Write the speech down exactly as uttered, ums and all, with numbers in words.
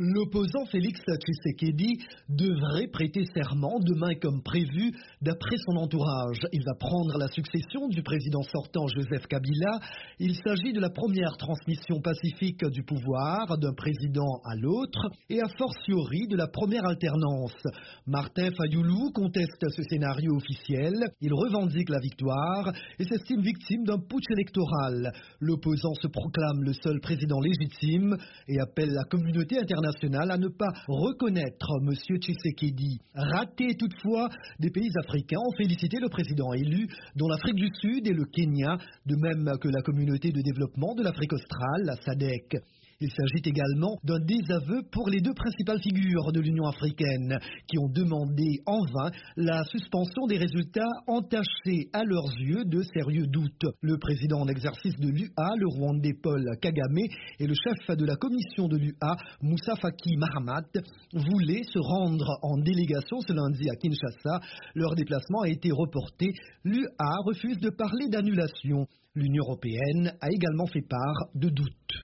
L'opposant Félix Tshisekedi devrait prêter serment demain comme prévu d'après son entourage. Il va prendre la succession du président sortant Joseph Kabila. Il s'agit de la première transmission pacifique du pouvoir d'un président à l'autre et a fortiori de la première alternance. Martin Fayoulou conteste ce scénario officiel. Il revendique la victoire et s'estime victime d'un putsch électoral. L'opposant se proclame le seul président légitime et appelle la communauté internationale à ne pas reconnaître M. Tshisekedi. Raté toutefois, des pays africains ont félicité le président élu, dont l'Afrique du Sud et le Kenya, de même que la communauté de développement de l'Afrique australe, la S A D C. Il s'agit également d'un désaveu pour les deux principales figures de l'Union africaine qui ont demandé en vain la suspension des résultats entachés à leurs yeux de sérieux doutes. Le président en exercice de l'U A, le Rwandais Paul Kagame, et le chef de la commission de l'U A, Moussa Faki Mahamat, voulaient se rendre en délégation ce lundi à Kinshasa. Leur déplacement a été reporté. L'U A refuse de parler d'annulation. L'Union européenne a également fait part de doutes.